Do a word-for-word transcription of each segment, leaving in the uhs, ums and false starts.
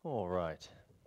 All right.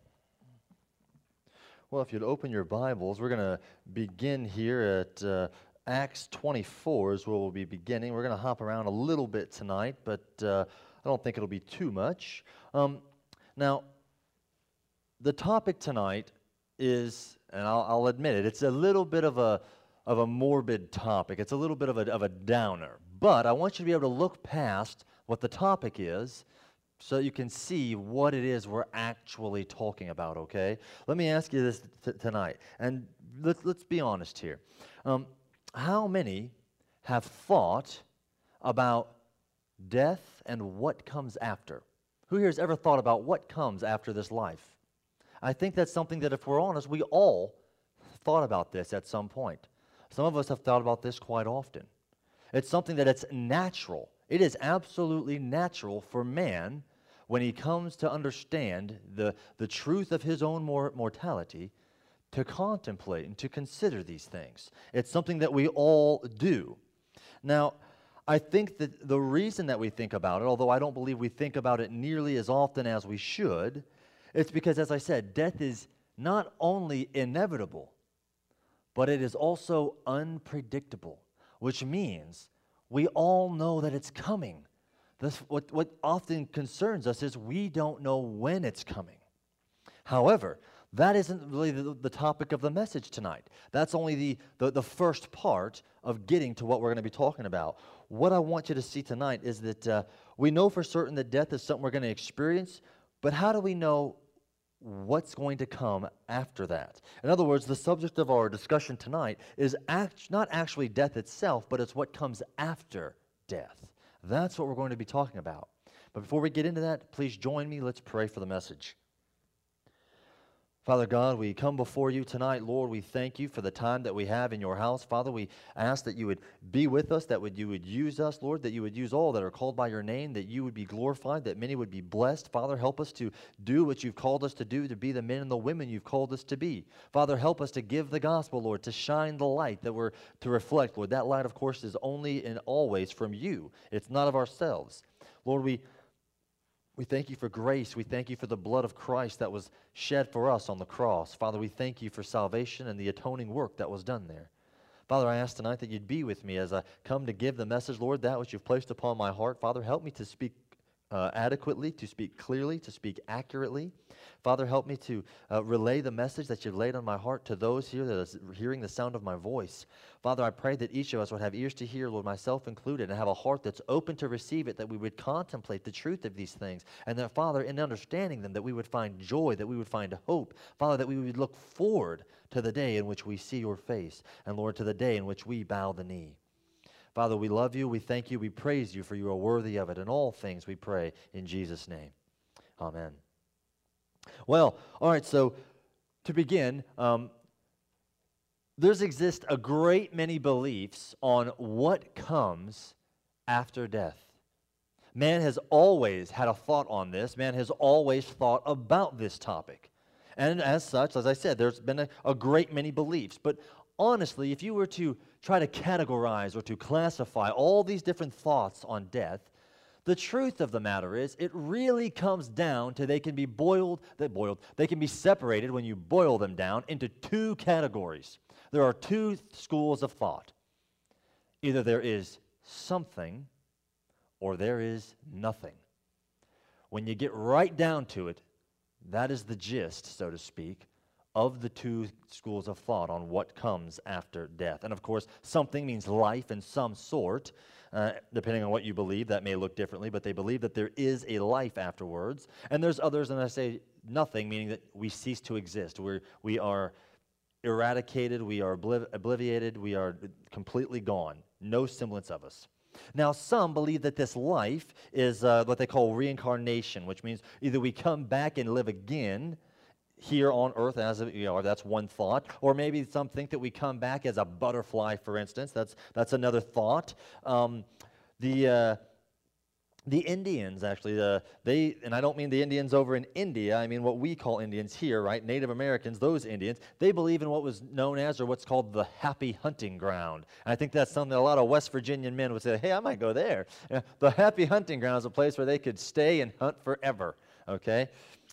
Well, if you'd open your Bibles, we're going to begin here at uh, Acts twenty-four is where we'll be beginning. We're going to hop around a little bit tonight, but uh, I don't think it'll be too much. Um, now, the topic tonight is, and I'll, I'll admit it, it's a little bit of a of a morbid topic. It's a little bit of a, of a downer. But I want you to be able to look past what the topic is so you can see what it is we're actually talking about, okay? Let me ask you this t- tonight, and let's, let's be honest here. Um, how many have thought about death and what comes after? Who here has ever thought about what comes after this life? I think that's something that, if we're honest, we all thought about this at some point. Some of us have thought about this quite often. It's something that it's natural. It is absolutely natural for man, when he comes to understand the, the truth of his own mor- mortality, to contemplate and to consider these things. It's something that we all do. Now, I think that the reason that we think about it, although I don't believe we think about it nearly as often as we should, it's because, as I said, death is not only inevitable, but it is also unpredictable, which means we all know that it's coming. This, what, what often concerns us is we don't know when it's coming. However, that isn't really the, the topic of the message tonight. That's only the, the, the first part of getting to what we're going to be talking about. What I want you to see tonight is that uh, we know for certain that death is something we're going to experience, but how do we know what's going to come after that? In other words, the subject of our discussion tonight is act, not actually death itself, but it's what comes after death. That's what we're going to be talking about. But before we get into that, please join me. Let's pray for the message. Father God, we come before you tonight. Lord, we thank you for the time that we have in your house. Father, we ask that you would be with us, that would, you would use us, Lord, that you would use all that are called by your name, that you would be glorified, that many would be blessed. Father, help us to do what you've called us to do, to be the men and the women you've called us to be. Father, help us to give the gospel, Lord, to shine the light that we're to reflect, Lord. That light, of course, is only and always from you. It's not of ourselves. Lord, we We thank you for grace. We thank you for the blood of Christ that was shed for us on the cross. Father, we thank you for salvation and the atoning work that was done there. Father, I ask tonight that you'd be with me as I come to give the message, Lord, that which you've placed upon my heart. Father, help me to speak uh, adequately, to speak clearly, to speak accurately. Father, help me to uh, relay the message that you've laid on my heart to those here that are hearing the sound of my voice. Father, I pray that each of us would have ears to hear, Lord, myself included, and have a heart that's open to receive it, that we would contemplate the truth of these things, and that, Father, in understanding them, that we would find joy, that we would find hope. Father, that we would look forward to the day in which we see your face, and, Lord, to the day in which we bow the knee. Father, we love you, we thank you, we praise you, for you are worthy of it. In all things we pray in Jesus' name. Amen. Well, all right, so to begin, um, there's exist a great many beliefs on what comes after death. Man has always had a thought on this. Man has always thought about this topic. And as such, as I said, there's been a, a great many beliefs. But honestly, if you were to try to categorize or to classify all these different thoughts on death, the truth of the matter is, it really comes down to they can be boiled, they boiled, they can be separated when you boil them down into two categories. There are two schools of thought. Either there is something or there is nothing. When you get right down to it, that is the gist, so to speak, of the two schools of thought on what comes after death. And of course, something means life in some sort. Uh, depending on what you believe, that may look differently, but they believe that there is a life afterwards. And there's others, and I say nothing, meaning that we cease to exist. We're, we are eradicated, we are obliv- obliviated, we are completely gone. No semblance of us. Now, some believe that this life is uh, what they call reincarnation, which means either we come back and live again here on earth, as a, you know, that's one thought, or maybe some think that we come back as a butterfly, for instance. That's that's another thought. Um, the uh, the Indians, actually, uh, they, and I don't mean the Indians over in India. I mean what we call Indians here, right? Native Americans, those Indians. They believe in what was known as, or what's called, the happy hunting ground. And I think that's something that a lot of West Virginian men would say, "Hey, I might go there." Uh, the happy hunting ground is a place where they could stay and hunt forever. Okay.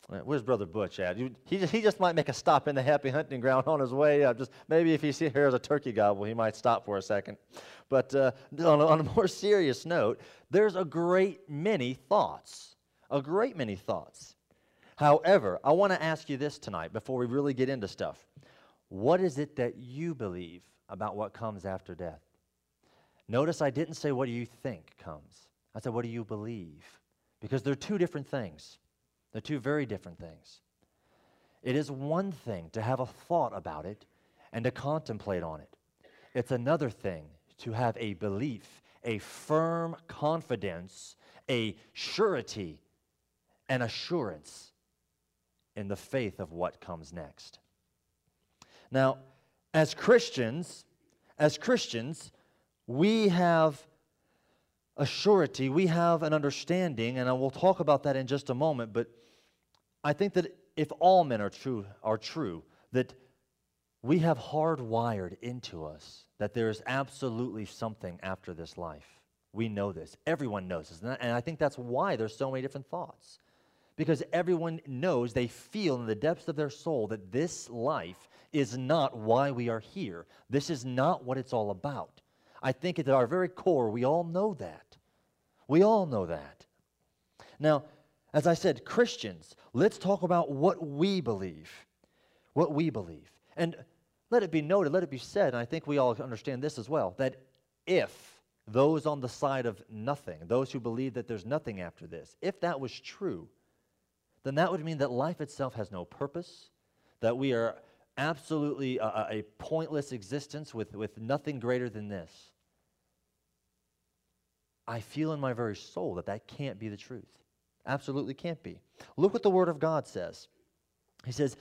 Uh, Where's Brother Butch at? You- He just, he just might make a stop in the happy hunting ground on his way. Uh, just maybe if he see- hears a turkey gobble, he might stop for a second. But uh, on, a, on a more serious note, there's a great many thoughts, a great many thoughts. However, I want to ask you this tonight before we really get into stuff. What is it that you believe about what comes after death? Notice I didn't say what do you think comes. I said what do you believe? Because they're two different things. They're two very different things. It is one thing to have a thought about it and to contemplate on it. It's another thing to have a belief, a firm confidence, a surety, an assurance in the faith of what comes next. Now, as Christians, as Christians, we have a surety, we have an understanding, and I will talk about that in just a moment, but I think that if all men are true, are true, that we have hardwired into us that there is absolutely something after this life. We know this. Everyone knows this. And I think that's why there's so many different thoughts. Because everyone knows, they feel in the depths of their soul that this life is not why we are here. This is not what it's all about. I think at our very core, we all know that. We all know that. Now, as I said, Christians, let's talk about what we believe. What we believe. And let it be noted, let it be said, and I think we all understand this as well, that if those on the side of nothing, those who believe that there's nothing after this, if that was true, then that would mean that life itself has no purpose, that we are absolutely a, a pointless existence with, with nothing greater than this. I feel in my very soul that that can't be the truth. Absolutely can't be. Look what the Word of God says. He says,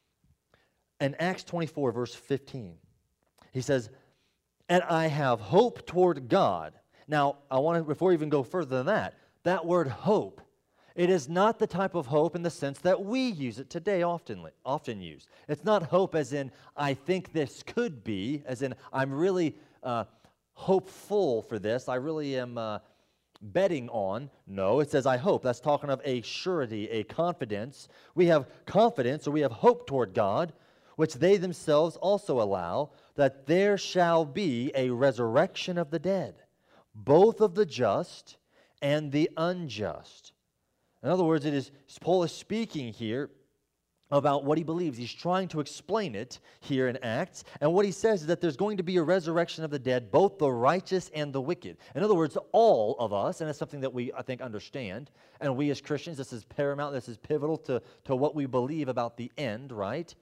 in Acts twenty-four, verse fifteen, he says, and I have hope toward God. Now, I want to, before we even go further than that, that word hope, it is not the type of hope in the sense that we use it today, often, often used. It's not hope as in, I think this could be, as in, I'm really uh, hopeful for this. I really am uh, betting on. No, it says, I hope. That's talking of a surety, a confidence. We have confidence, or we have hope toward God, which they themselves also allow, that there shall be a resurrection of the dead, both of the just and the unjust. In other words, it is Paul is speaking here about what he believes. He's trying to explain it here in Acts. And what he says is that there's going to be a resurrection of the dead, both the righteous and the wicked. In other words, all of us, and it's something that we, I think, understand, and we as Christians, this is paramount, this is pivotal to, to what we believe about the end, right?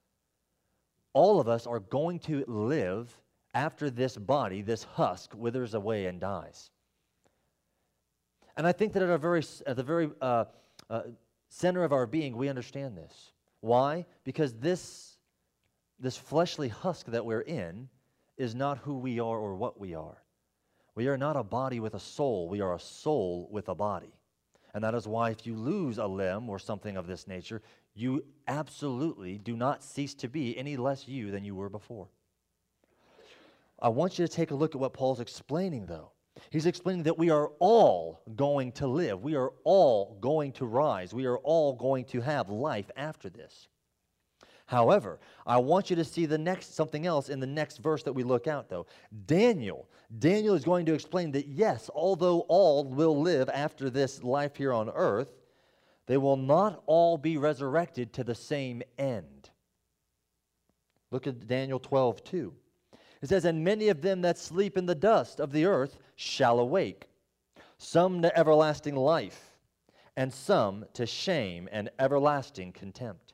All of us are going to live after this body, this husk, withers away and dies. And I think that at, our very, at the very uh, uh, center of our being, we understand this. Why? Because this, this fleshly husk that we're in is not who we are or what we are. We are not a body with a soul. We are a soul with a body. And that is why if you lose a limb or something of this nature, you absolutely do not cease to be any less you than you were before. I want you to take a look at what Paul's explaining, though. He's explaining that we are all going to live. We are all going to rise. We are all going to have life after this. However, I want you to see the next something else in the next verse that we look at, though. Daniel, Daniel is going to explain that, yes, although all will live after this life here on earth, they will not all be resurrected to the same end. Look at Daniel twelve two. It says, and many of them that sleep in the dust of the earth shall awake, some to everlasting life, and some to shame and everlasting contempt.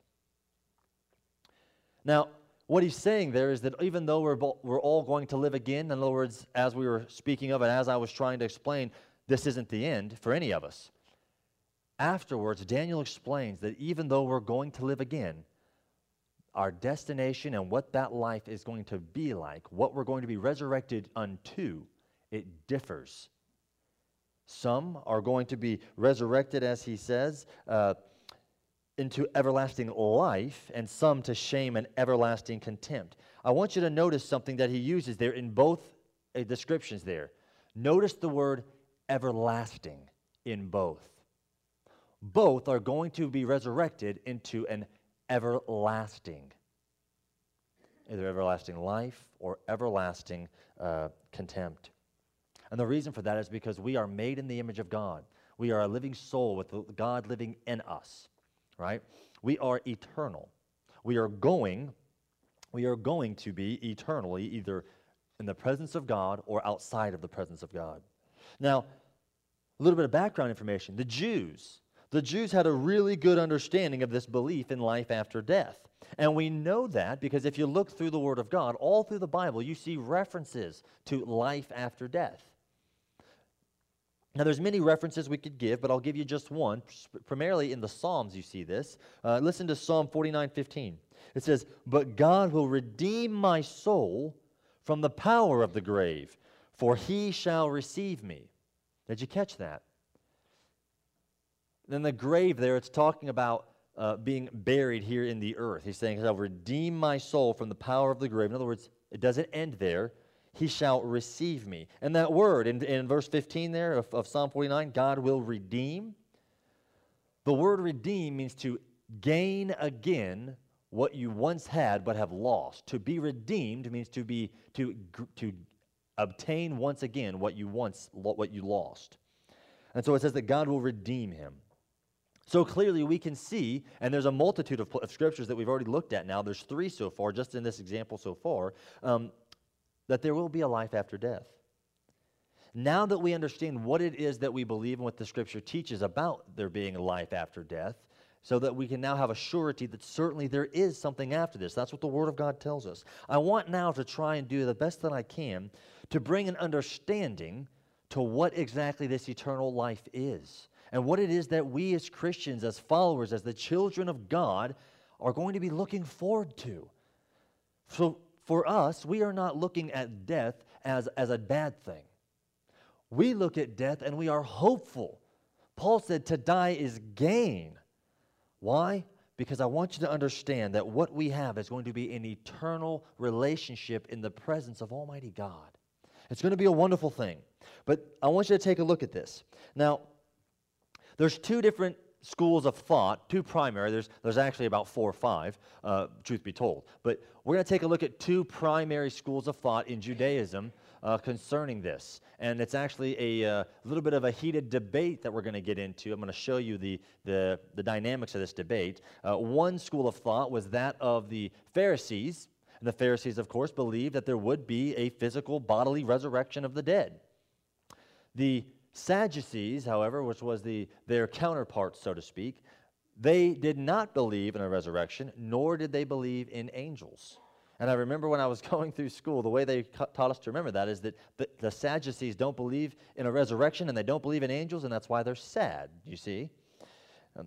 Now, what he's saying there is that even though we're, we're all going to live again, in other words, as we were speaking of and as I was trying to explain, this isn't the end for any of us. Afterwards, Daniel explains that even though we're going to live again, our destination and what that life is going to be like, what we're going to be resurrected unto, it differs. Some are going to be resurrected, as he says, uh, into everlasting life, and some to shame and everlasting contempt. I want you to notice something that he uses there in both uh, descriptions there. Notice the word everlasting in both. both are going to be resurrected into an everlasting, either everlasting life or everlasting uh, contempt. And the reason for that is because we are made in the image of God. We are a living soul with God living in us, right? We are eternal. We are going, we are going to be eternally either in the presence of God or outside of the presence of God. Now, a little bit of background information. The Jews, the Jews had a really good understanding of this belief in life after death. And we know that because if you look through the Word of God, all through the Bible, you see references to life after death. Now, there's many references we could give, but I'll give you just one. Primarily in the Psalms, you see this. Uh, listen to Psalm forty-nine fifteen. It says, "But God will redeem my soul from the power of the grave, for he shall receive me." Did you catch that? Then the grave there, it's talking about uh, being buried here in the earth. He's saying, "I'll redeem my soul from the power of the grave." In other words, it doesn't end there. He shall receive me. And that word in, in verse fifteen there of, of Psalm forty-nine, God will redeem. The word redeem means to gain again what you once had but have lost. To be redeemed means to be to to obtain once again what you once what you lost. And so it says that God will redeem him. So clearly we can see, and there's a multitude of, of scriptures that we've already looked at now. There's three so far, just in this example so far. Um, that there will be a life after death. Now that we understand what it is that we believe and what the Scripture teaches about there being a life after death, so that we can now have a surety that certainly there is something after this. That's what the Word of God tells us. I want now to try and do the best that I can to bring an understanding to what exactly this eternal life is, and what it is that we as Christians, as followers, as the children of God, are going to be looking forward to. So, for us, we are not looking at death as, as a bad thing. We look at death and we are hopeful. Paul said to die is gain. Why? Because I want you to understand that what we have is going to be an eternal relationship in the presence of Almighty God. It's going to be a wonderful thing. But I want you to take a look at this. Now, there's two different schools of thought, two primary. There's, there's actually about four or five, uh, truth be told. But we're going to take a look at two primary schools of thought in Judaism uh, concerning this. And it's actually a uh, little bit of a heated debate that we're going to get into. I'm going to show you the, the, the dynamics of this debate. Uh, one school of thought was that of the Pharisees. And the Pharisees, of course, believed that there would be a physical bodily resurrection of the dead. The Sadducees, however, which was the their counterpart, so to speak, they did not believe in a resurrection, nor did they believe in angels. And I remember when I was going through school, the way they taught us to remember that is that the, the Sadducees don't believe in a resurrection, and they don't believe in angels, and that's why they're sad, you see. Um,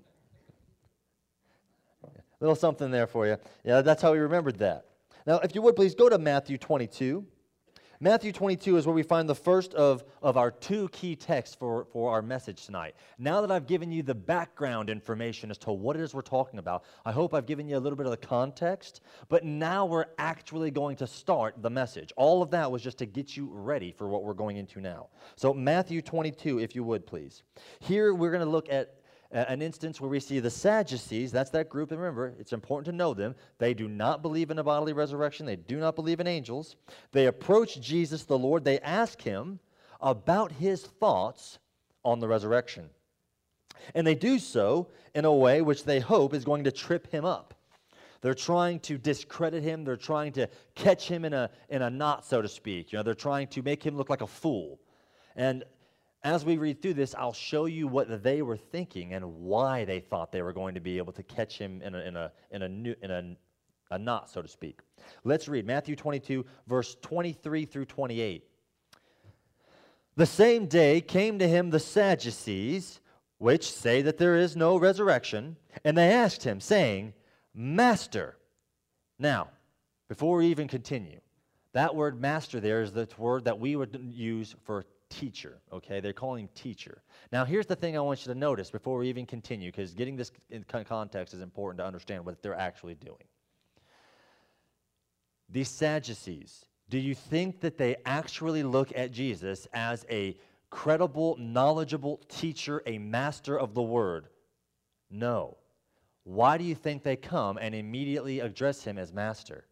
a little something there for you. Yeah, that's how we remembered that. Now, if you would, please go to Matthew twenty-two. Matthew twenty-two is where we find the first of, of our two key texts for, for our message tonight. Now that I've given you the background information as to what it is we're talking about, I hope I've given you a little bit of the context, but now we're actually going to start the message. All of that was just to get you ready for what we're going into now. So Matthew twenty-two, if you would, please. Here we're going to look at an instance where we see the Sadducees, that's that group, and remember, it's important to know them. They do not believe in a bodily resurrection. They do not believe in angels. They approach Jesus the Lord. They ask him about his thoughts on the resurrection. And they do so in a way which they hope is going to trip him up. They're trying to discredit him. They're trying to catch him in a, in a knot, so to speak. You know, they're trying to make him look like a fool. And as we read through this, I'll show you what they were thinking and why they thought they were going to be able to catch him in a, in a, in a, new, in a, a knot, so to speak. Let's read Matthew twenty-two, verse twenty-three through twenty-eight. The same day came to him the Sadducees, which say that there is no resurrection, and they asked him, saying, Master. Now, before we even continue, that word master there is the word that we would use for teacher, okay? They're calling him teacher. Now, here's the thing I want you to notice before we even continue, because getting this in context is important to understand what they're actually doing. These Sadducees, do you think that they actually look at Jesus as a credible, knowledgeable teacher, a master of the word? No. Why do you think they come and immediately address him as master?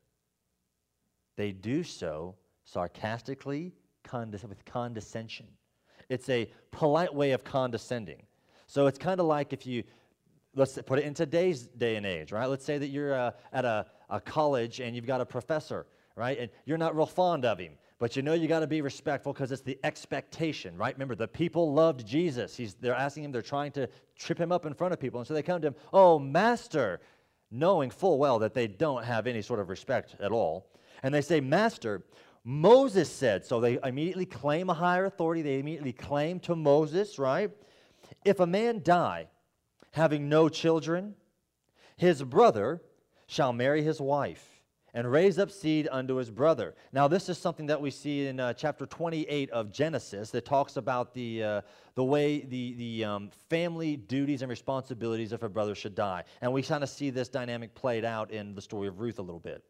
They do so sarcastically, condes- with condescension. It's a polite way of condescending. So it's kind of like if you, let's put it in today's day and age, right? Let's say that you're uh, at a, a college and you've got a professor, right? And you're not real fond of him, but you know you got to be respectful because it's the expectation, right? Remember, the people loved Jesus. He's, they're asking him, they're trying to trip him up in front of people. And so they come to him, oh, Master, knowing full well that they don't have any sort of respect at all. And they say, Master, Moses said, so they immediately claim a higher authority. They immediately claim to Moses, right? If a man die having no children, his brother shall marry his wife and raise up seed unto his brother. Now, this is something that we see in uh, chapter twenty-eight of Genesis that talks about the uh, the way the, the um, family duties and responsibilities if a brother should die. And we kind of see this dynamic played out in the story of Ruth a little bit.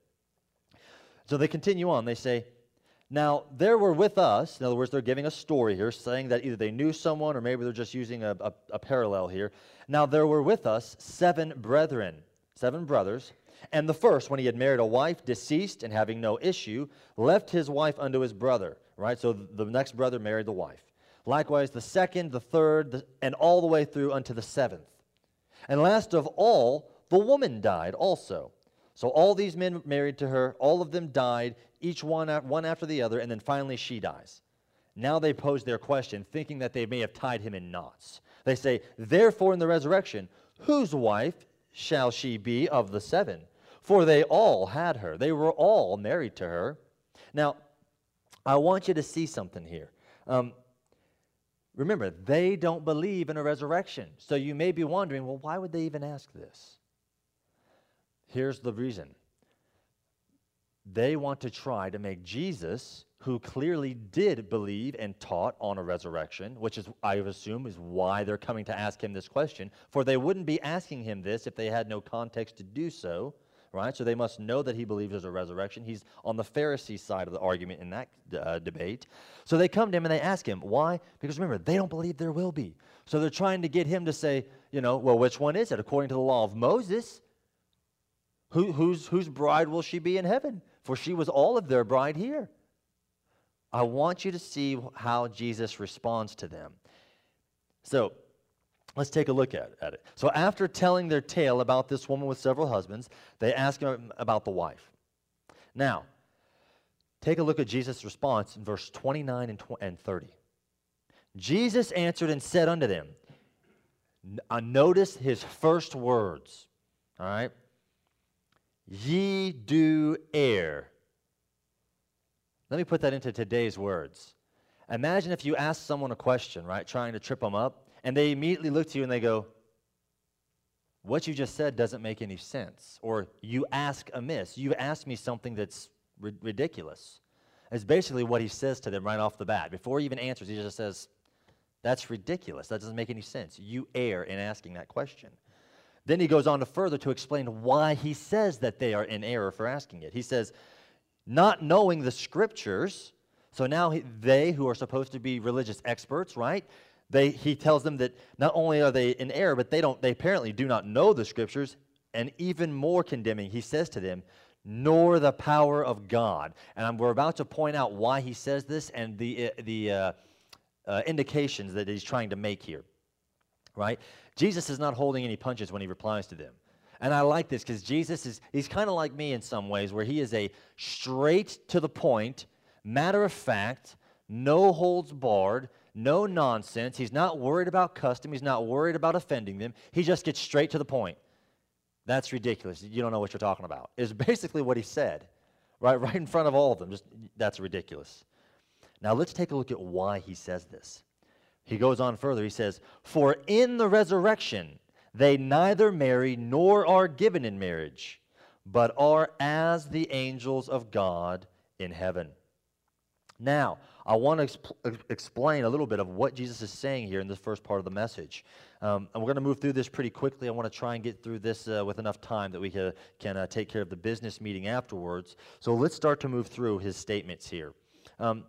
So they continue on. They say, now, there were with us, in other words, they're giving a story here, saying that either they knew someone or maybe they're just using a, a, a parallel here. Now, there were with us seven brethren, seven brothers, and the first, when he had married a wife, deceased, and having no issue, left his wife unto his brother, right? So the next brother married the wife. Likewise, the second, the third, the, and all the way through unto the seventh. And last of all, the woman died also. So all these men married to her, all of them died, each one, one after the other, and then finally she dies. Now they pose their question, thinking that they may have tied him in knots. They say, therefore in the resurrection, whose wife shall she be of the seven? For they all had her. They were all married to her. Now, I want you to see something here. Um, remember, they don't believe in a resurrection. So you may be wondering, well, why would they even ask this? Here's the reason. They want to try to make Jesus, who clearly did believe and taught on a resurrection, which is, I assume, is why they're coming to ask him this question, for they wouldn't be asking him this if they had no context to do so, right? So they must know that he believes there's a resurrection. He's on the Pharisee side of the argument in that uh, debate. So they come to him and they ask him, why? Because remember, they don't believe there will be. So they're trying to get him to say, you know, well, which one is it? According to the law of Moses, Who, whose, whose bride will she be in heaven? For she was all of their bride here. I want you to see how Jesus responds to them. So let's take a look at, at it. So after telling their tale about this woman with several husbands, they ask him about the wife. Now, take a look at Jesus' response in verse twenty-nine and, tw- and thirty. Jesus answered and said unto them, uh, notice his first words, all right? Ye do err. Let me put that into today's words. Imagine if you ask someone a question, right, trying to trip them up, and they immediately look to you and they go, what you just said doesn't make any sense. Or you ask amiss. You've asked me something that's ri- ridiculous. It's basically what he says to them right off the bat. Before he even answers, he just says, that's ridiculous. That doesn't make any sense. You err in asking that question. Then he goes on to further to explain why he says that they are in error for asking it. He says, not knowing the scriptures, so now he, they who are supposed to be religious experts, right? They, he tells them that not only are they in error, but they don't. They apparently do not know the scriptures, and even more condemning, he says to them, nor the power of God. And we're about to point out why he says this and the, uh, the uh, uh, indications that he's trying to make here. Right? Jesus is not holding any punches when he replies to them. And I like this because Jesus is, he's kind of like me in some ways where he is a straight to the point, matter of fact, no holds barred, no nonsense. He's not worried about custom. He's not worried about offending them. He just gets straight to the point. That's ridiculous. You don't know what you're talking about. Is basically what he said, right? Right in front of all of them. Just, that's ridiculous. Now let's take a look at why he says this. He goes on further. He says, for in the resurrection they neither marry nor are given in marriage, but are as the angels of God in heaven. Now, I want to exp- explain a little bit of what Jesus is saying here in this first part of the message. Um, and we're going to move through this pretty quickly. I want to try and get through this uh, with enough time that we can, can uh, take care of the business meeting afterwards. So let's start to move through his statements here. Um,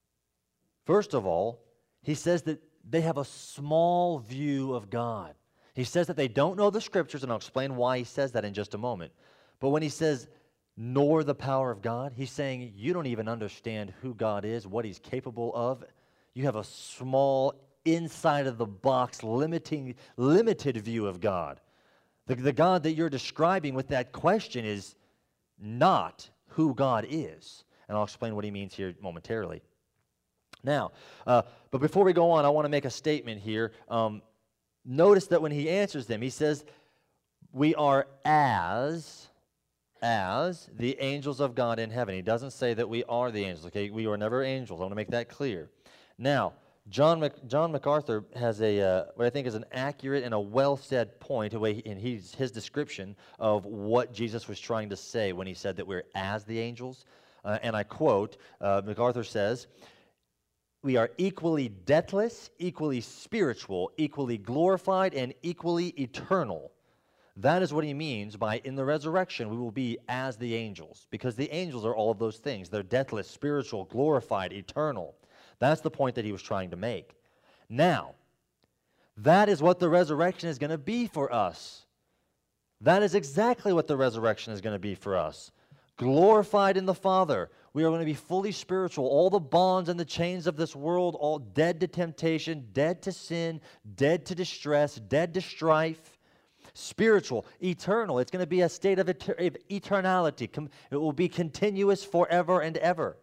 first of all, he says that they have a small view of God. He says that they don't know the Scriptures, and I'll explain why he says that in just a moment. But when he says, nor the power of God, he's saying you don't even understand who God is, what he's capable of. You have a small, inside of the box, limiting, limited view of God. The, the God that you're describing with that question is not who God is. And I'll explain what he means here momentarily. Now, uh, but before we go on, I want to make a statement here. Um, notice that when he answers them, he says, we are as, as the angels of God in heaven. He doesn't say that we are the angels, okay? We are never angels. I want to make that clear. Now, John, Mac, John MacArthur has a, uh, what I think is an accurate and a well-said point in his, his description of what Jesus was trying to say when he said that we're as the angels. Uh, and I quote, uh, MacArthur says, we are equally deathless, equally spiritual, equally glorified, and equally eternal. That is what he means by in the resurrection we will be as the angels, because the angels are all of those things. They're deathless, spiritual, glorified, eternal. That's the point that he was trying to make. Now, that is what the resurrection is going to be for us. That is exactly what the resurrection is going to be for us. Glorified in the Father. We are going to be fully spiritual. All the bonds and the chains of this world, all dead to temptation, dead to sin, dead to distress, dead to strife. Spiritual, eternal. It's going to be a state of, eter of eternality. It will be continuous forever and ever.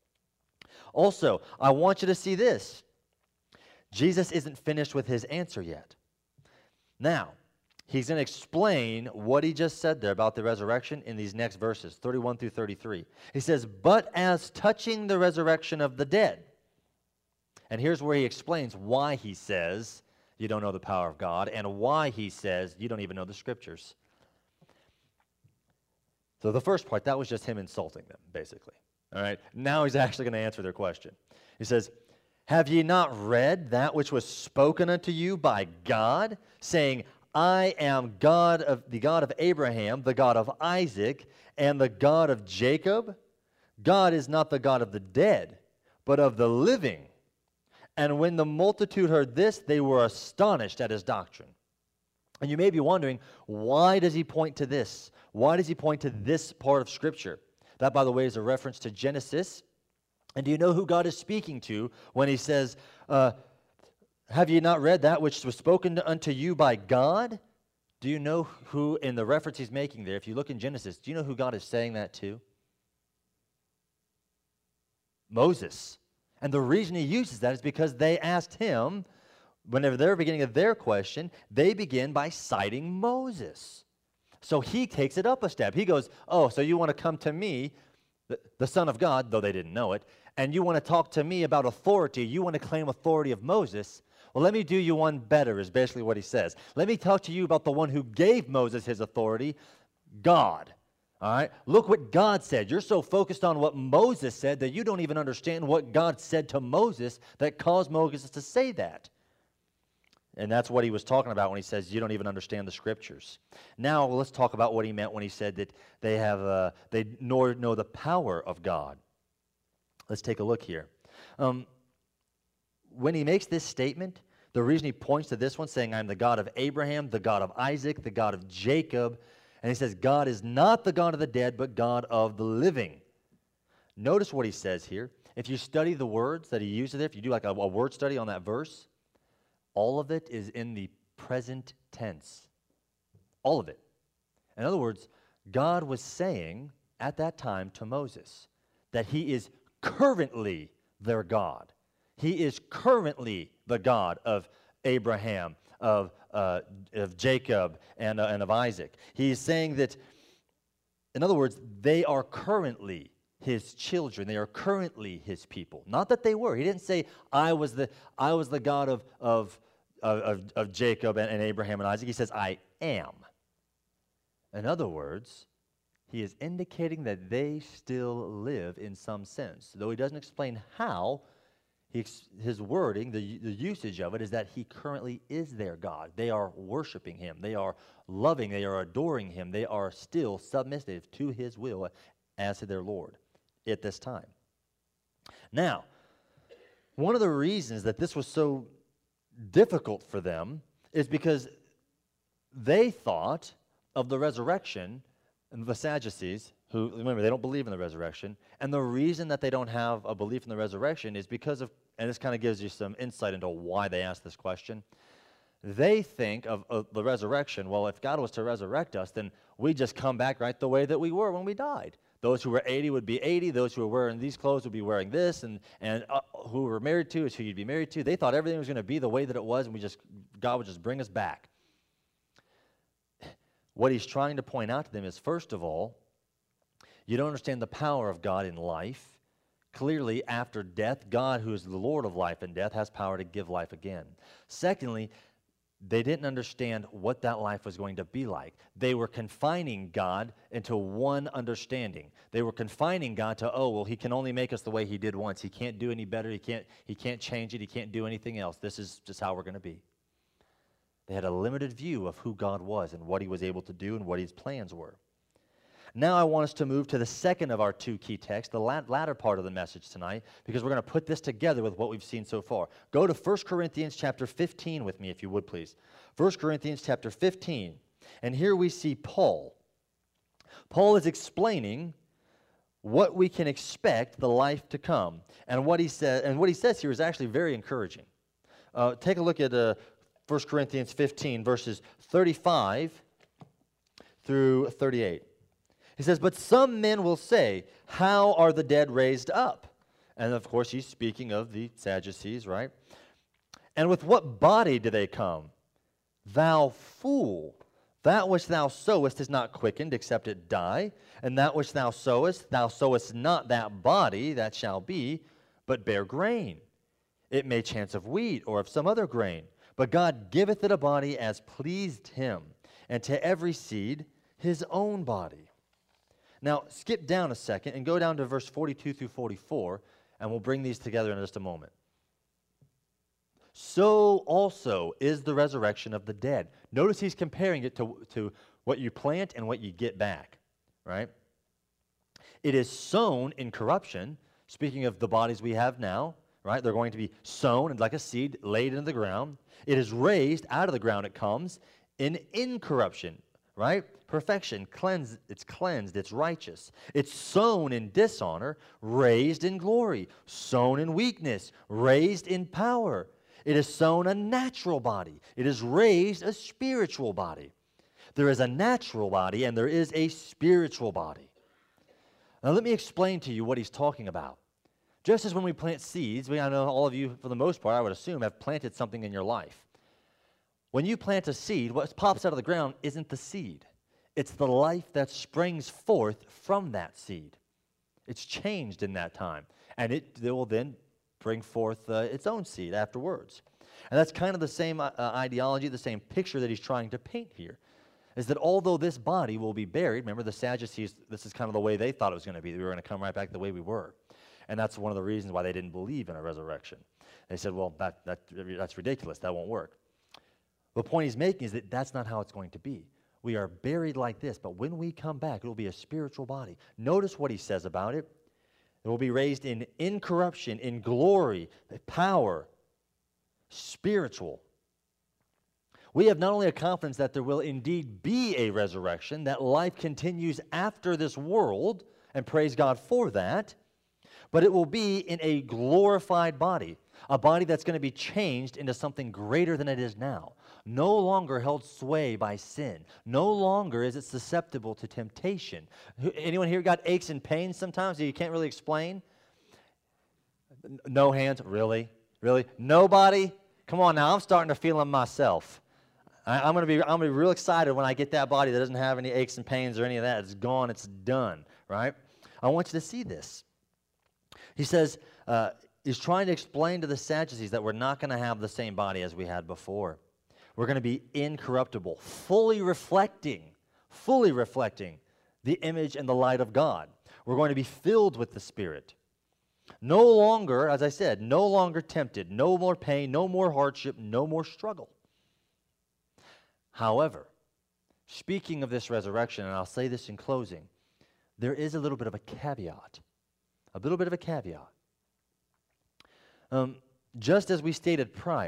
Also, I want you to see this. Jesus isn't finished with his answer yet. Now, he's going to explain what he just said there about the resurrection in these next verses, thirty-one through thirty-three. He says, but as touching the resurrection of the dead. And here's where he explains why he says you don't know the power of God and why he says you don't even know the Scriptures. So the first part, that was just him insulting them, basically. All right, now he's actually going to answer their question. He says, have ye not read that which was spoken unto you by God, saying, I am God of the God of Abraham, the God of Isaac, and the God of Jacob? God is not the God of the dead, but of the living. And when the multitude heard this, they were astonished at his doctrine. And you may be wondering, why does he point to this? Why does he point to this part of Scripture? That, by the way, is a reference to Genesis. And do you know who God is speaking to when he says, uh, have you not read that which was spoken unto you by God? Do you know who, in the reference he's making there, if you look in Genesis, do you know who God is saying that to? Moses. And the reason he uses that is because they asked him, whenever they're beginning of their question, they begin by citing Moses. So he takes it up a step. He goes, oh, so you want to come to me, the, the Son of God, though they didn't know it, and you want to talk to me about authority. You want to claim authority of Moses. Well, let me do you one better, is basically what he says. Let me talk to you about the one who gave Moses his authority, God. All right? Look what God said. You're so focused on what Moses said that you don't even understand what God said to Moses that caused Moses to say that. And that's what he was talking about when he says you don't even understand the Scriptures. Now let's talk about what he meant when he said that they have uh, they nor know the power of God. Let's take a look here. Um, when he makes this statement, the reason he points to this one, saying I'm the God of Abraham, the God of Isaac, the God of Jacob, and he says God is not the God of the dead, but God of the living. Notice what he says here. If you study the words that he uses there, if you do like a, a word study on that verse, all of it is in the present tense. All of it. In other words, God was saying at that time to Moses that he is currently their God. He is currently the God of Abraham, of, uh, of Jacob, and, uh, and of Isaac. He's saying that, in other words, they are currently his children. They are currently his people. Not that they were. He didn't say, I was the, I was the God of, of, of, of Jacob and, and Abraham and Isaac. He says, I am. In other words, he is indicating that they still live in some sense. Though he doesn't explain how, he, his wording, the, the usage of it, is that he currently is their God. They are worshiping him. They are loving. They are adoring him. They are still submissive to his will as to their Lord at this time. Now, one of the reasons that this was so difficult for them is because they thought of the resurrection, and the Sadducees, who, remember, they don't believe in the resurrection, and the reason that they don't have a belief in the resurrection is because of, and this kind of gives you some insight into why they asked this question. They think of, of the resurrection, well, if God was to resurrect us, then we just come back right the way that we were when we died. Those who were eighty would be eighty. Those who were wearing these clothes would be wearing this. And, and uh, who were married to is who you'd be married to. They thought everything was going to be the way that it was, and we just God would just bring us back. What he's trying to point out to them is, first of all, you don't understand the power of God in life. Clearly, after death, God, who is the Lord of life and death, has power to give life again. Secondly, they didn't understand what that life was going to be like. They were confining God into one understanding. They were confining God to, oh, well, he can only make us the way he did once. He can't do any better. He can't, he can't change it. He can't do anything else. This is just how we're going to be. They had a limited view of who God was and what he was able to do and what his plans were. Now I want us to move to the second of our two key texts, the latter part of the message tonight, because we're going to put this together with what we've seen so far. Go to First Corinthians chapter fifteen with me, if you would, please. First Corinthians chapter fifteen. And here we see Paul. Paul is explaining what we can expect the life to come. And what he says, and what he says here is actually very encouraging. Uh, take a look at uh, First Corinthians fifteen, verses thirty-five through thirty-eight. He says, but some men will say, how are the dead raised up? And of course, he's speaking of the Sadducees, right? And with what body do they come? Thou fool, that which thou sowest is not quickened, except it die. And that which thou sowest, thou sowest not that body that shall be, but bear grain. It may chance of wheat or of some other grain. But God giveth it a body as pleased him, and to every seed his own body. Now, skip down a second and go down to verse forty-two through forty-four, and we'll bring these together in just a moment. So also is the resurrection of the dead. Notice he's comparing it to, to what you plant and what you get back, right? It is sown in corruption, speaking of the bodies we have now, right? They're going to be sown and like a seed laid into the ground. It is raised out of the ground, it comes in incorruption, right? Perfection, cleansed, it's cleansed, it's righteous. It's sown in dishonor, raised in glory. Sown in weakness, raised in power. It is sown a natural body. It is raised a spiritual body. There is a natural body and there is a spiritual body. Now let me explain to you what he's talking about. Just as when we plant seeds, we, I know all of you, for the most part, I would assume, have planted something in your life. When you plant a seed, what pops out of the ground isn't the seed. It's the life that springs forth from that seed. It's changed in that time. And it, it will then bring forth uh, its own seed afterwards. And that's kind of the same uh, ideology, the same picture that he's trying to paint here. Is that although this body will be buried, remember the Sadducees, this is kind of the way they thought it was going to be. We were going to come right back the way we were. And that's one of the reasons why they didn't believe in a resurrection. They said, well, that, that, that's ridiculous. That won't work. The point he's making is that that's not how it's going to be. We are buried like this, but when we come back, it will be a spiritual body. Notice what he says about it. It will be raised in incorruption, in glory, power, spiritual. We have not only a confidence that there will indeed be a resurrection, that life continues after this world, and praise God for that, but it will be in a glorified body, a body that's going to be changed into something greater than it is now. No longer held sway by sin. No longer is it susceptible to temptation. Anyone here got aches and pains sometimes that you can't really explain? No hands? Really? Really? Nobody? Come on now, I'm starting to feel them myself. I, I'm going to be I'm going to be real excited when I get that body that doesn't have any aches and pains or any of that. It's gone. It's done. Right? I want you to see this. He says, uh, he's trying to explain to the Sadducees that we're not going to have the same body as we had before. We're going to be incorruptible, fully reflecting, fully reflecting the image and the light of God. We're going to be filled with the Spirit. No longer, as I said, no longer tempted, no more pain, no more hardship, no more struggle. However, speaking of this resurrection, and I'll say this in closing, there is a little bit of a caveat. A little bit of a caveat. Um, just as we stated prior,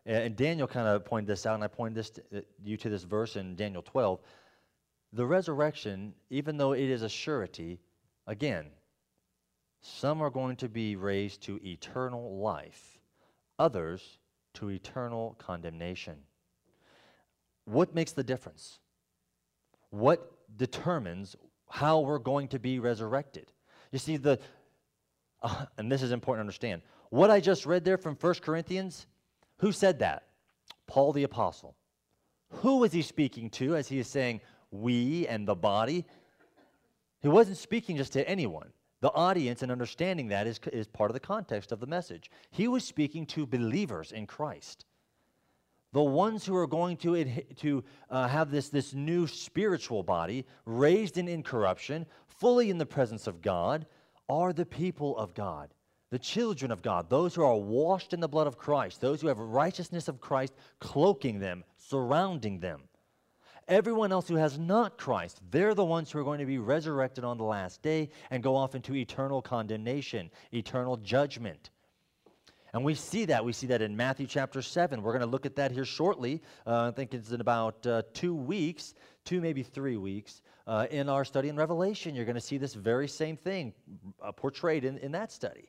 And and Daniel kind of pointed this out, and I pointed this to, uh, you to this verse in Daniel twelve. The resurrection, even though it is a surety, again, some are going to be raised to eternal life, others to eternal condemnation. What makes the difference? What determines how we're going to be resurrected? You see, the uh, and this is important to understand. What I just read there from First Corinthians, who said that? Paul the Apostle. Who was he speaking to as he is saying, we and the body? He wasn't speaking just to anyone. The audience, and understanding that, is, is part of the context of the message. He was speaking to believers in Christ. The ones who are going to, to uh, have this, this new spiritual body, raised in incorruption, fully in the presence of God, are the people of God, the children of God, those who are washed in the blood of Christ, those who have righteousness of Christ cloaking them, surrounding them. Everyone else who has not Christ, they're the ones who are going to be resurrected on the last day and go off into eternal condemnation, eternal judgment. And we see that. We see that in Matthew chapter seven. We're going to look at that here shortly. Uh, I think it's in about uh, two weeks, two, maybe three weeks, uh, in our study in Revelation. You're going to see this very same thing uh, portrayed in, in that study.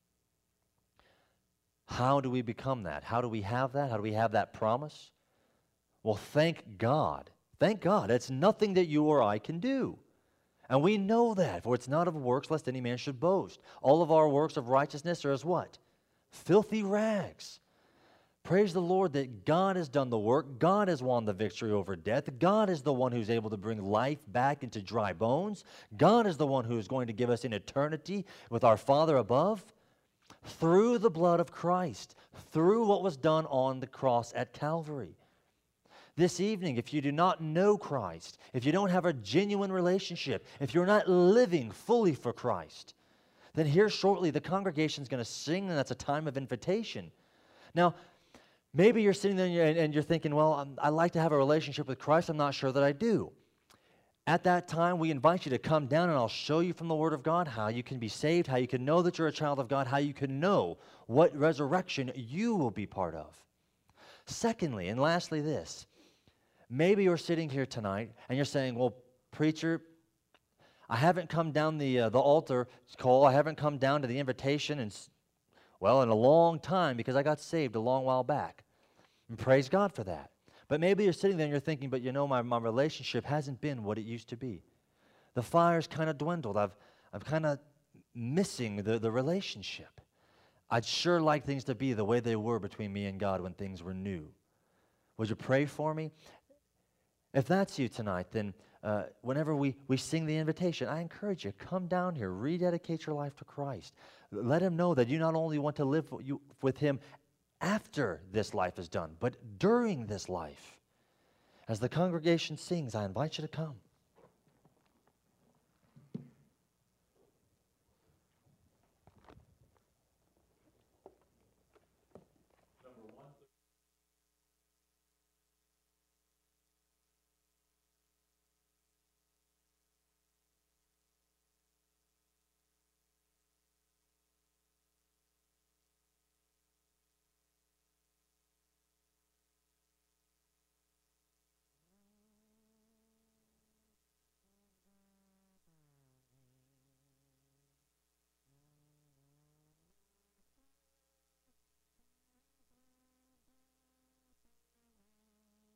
How do we become that? How do we have that? How do we have that promise? Well, thank God. Thank God. It's nothing that you or I can do. And we know that. For it's not of works, lest any man should boast. All of our works of righteousness are as what? Filthy rags. Praise the Lord that God has done the work. God has won the victory over death. God is the one who's able to bring life back into dry bones. God is the one who is going to give us an eternity with our Father above through the blood of Christ, through what was done on the cross at Calvary. This evening, if you do not know Christ, if you don't have a genuine relationship, if you're not living fully for Christ, then here shortly the congregation's going to sing, and that's a time of invitation. Now, maybe you're sitting there and you're, and you're thinking, well, I'm, I like to have a relationship with Christ. I'm not sure that I do. At that time, we invite you to come down, and I'll show you from the Word of God how you can be saved, how you can know that you're a child of God, how you can know what resurrection you will be part of. Secondly, and lastly this, maybe you're sitting here tonight and you're saying, well, preacher, I haven't come down the uh, the altar call. I haven't come down to the invitation, and well, in a long time, because I got saved a long while back. And praise God for that. But maybe you're sitting there and you're thinking, but you know, my, my relationship hasn't been what it used to be. The fire's kind of dwindled. I've I'm kind of missing the, the relationship. I'd sure like things to be the way they were between me and God when things were new. Would you pray for me? If that's you tonight, then uh, whenever we, we sing the invitation, I encourage you, come down here, rededicate your life to Christ. Let Him know that you not only want to live you, with Him after this life is done, but during this life. As the congregation sings, I invite you to come.